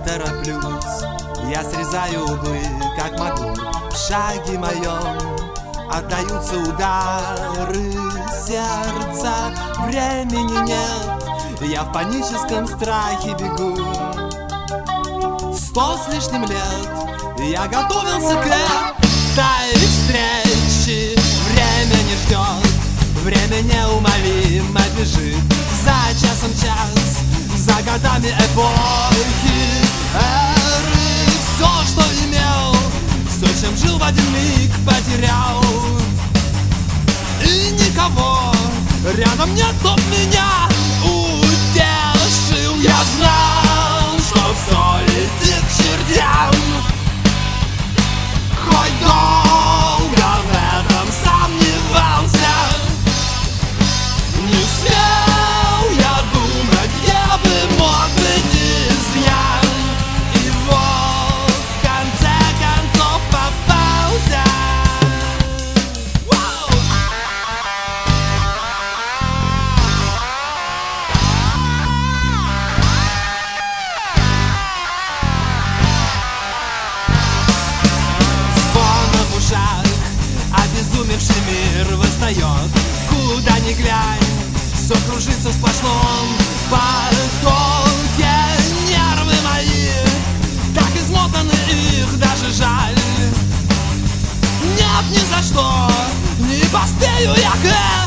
тороплюсь, я срезаю углы, как могу. В шаге моем отдаются удары сердца. Времени нет, я в паническом страхе бегу. 100 с лишним лет я готовился к этой встрече. Время не ждет, время неумолимо бежит. За часом час, за годами эпохи, эры. Все, что имел, все, чем жил, в один миг потерял. И никого рядом нет, кто меня утешил. Я знал, что все летит к чертям, хоть долго в этом сомневался. Не смел я думать, где бы мог быть изъян. И вот в конце концов попался. Звон в ушах, обезумевший мир восстает. Куда ни глянь, все кружится в сплошном потоке. Нервы мои так измотаны, их даже жаль. Нет, ни за что не поспею я к